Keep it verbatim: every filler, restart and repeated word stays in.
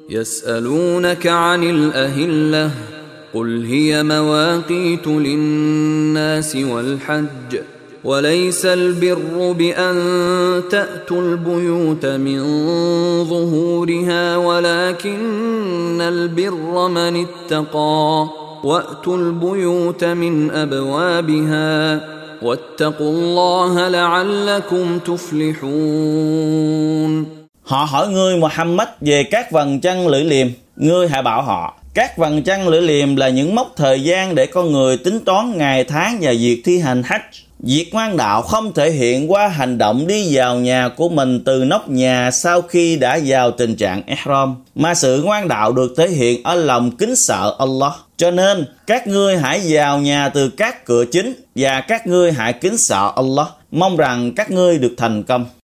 يسألونك عن الأهلة قل هي مواقيت للناس والحج وليس البر بأن تأتوا البيوت من ظهورها ولكن البر من اتقى وأتوا البيوت من أبوابها واتقوا الله لعلكم تفلحون. Họ hỏi ngươi Muhammad về các vầng trăng lưỡi liềm, ngươi hãy bảo họ: các vầng trăng lưỡi liềm là những mốc thời gian để con người tính toán ngày tháng và việc thi hành hajj. Việc ngoan đạo không thể hiện qua hành động đi vào nhà của mình từ nóc nhà sau khi đã vào tình trạng ihram, mà sự ngoan đạo được thể hiện ở lòng kính sợ Allah. Cho nên, các ngươi hãy vào nhà từ các cửa chính và các ngươi hãy kính sợ Allah, mong rằng các ngươi được thành công.